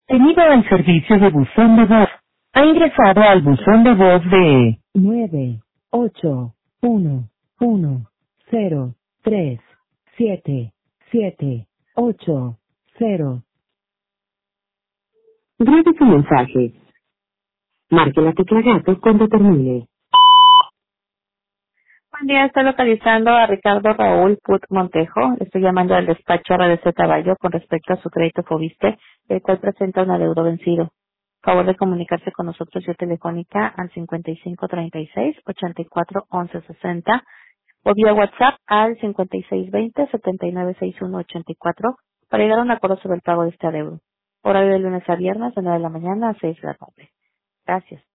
Bienvenido al servicio de buzón de voz. Ha ingresado al buzón de voz de 981103778. Grabe su mensaje. Marque la tecla gato cuando termine. Buen día, estoy localizando a Ricardo Raúl Put Montejo. Le estoy llamando al despacho RDC Caballo con respecto a su crédito Fobiste, el cual presenta un adeudo vencido. Favor de comunicarse con nosotros vía telefónica al 5536-841160 o vía WhatsApp al 5620-796184 para llegar a un acuerdo sobre el pago de este adeudo. Horario de lunes a viernes de 9 de la mañana a 6 de la tarde. Gracias.